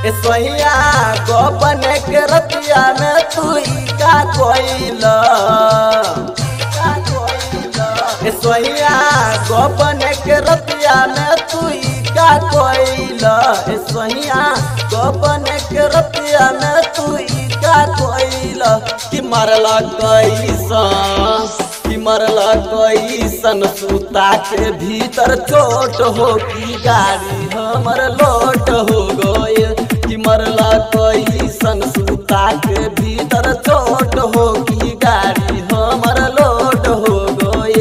सोहिया गोपन के रतिया में तू का कोइला सोहिया गोपन के रतिया में तू का कोइला सोहिया गोपन के रतिया में तू का कोइला कि मरला कैसन सूता के भीतर चोट हो कि गाड़ी हमर लोट हो गए कि मरला कैसन सूता के भीतर चोट हो कि गाड़ी हमर लोट हो गए।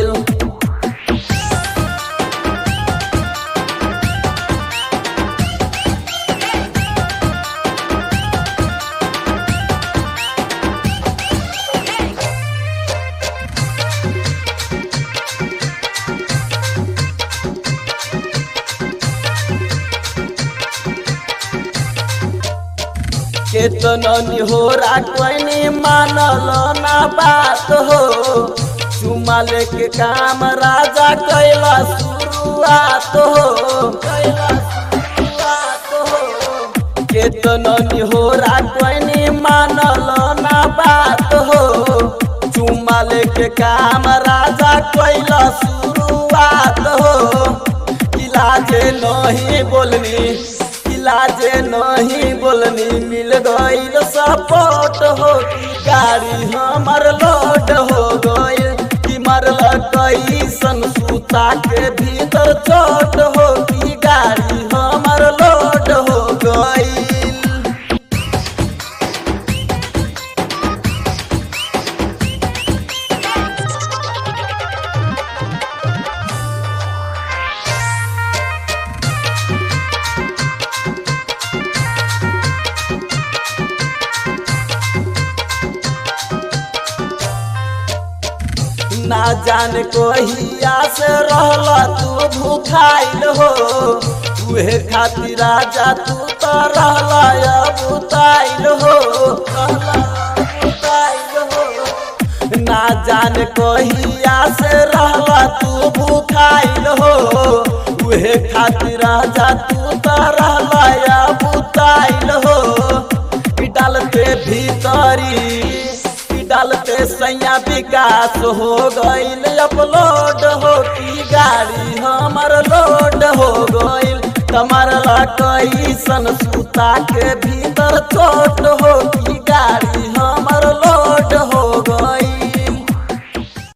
केतना निहोरा कोई मानल ना बात हो चुमा लेके काम राजा कैला शुरुआत हो केतना निहोरा कोई मानल ना बात हो चुमा लेके काम राजा कैला शुरुआत हो इलाजे नहीं बोलनी मिल गईल सपोर्ट हो कि गाड़ी हमर लोड हो गईल कि मरला कैसन सूता के भीतर चोट हो कि गाड़ी हमर लोड हो गईल। ना जान कोहिया से रहला तू भूखाइल हो उहे खातिर राजा तू तो रहला बुताइल हो ना जान कोहिया से रहला तू भूखाइल हो उहे खातिर राजा तू तो रहला बुताइल हो डालते सैया विकास हो गईल अपलोड हो कि गाड़ी हमर लोड हो गईल तमरला कैसन सूता के भीतर चोट हो कि गाड़ी हमर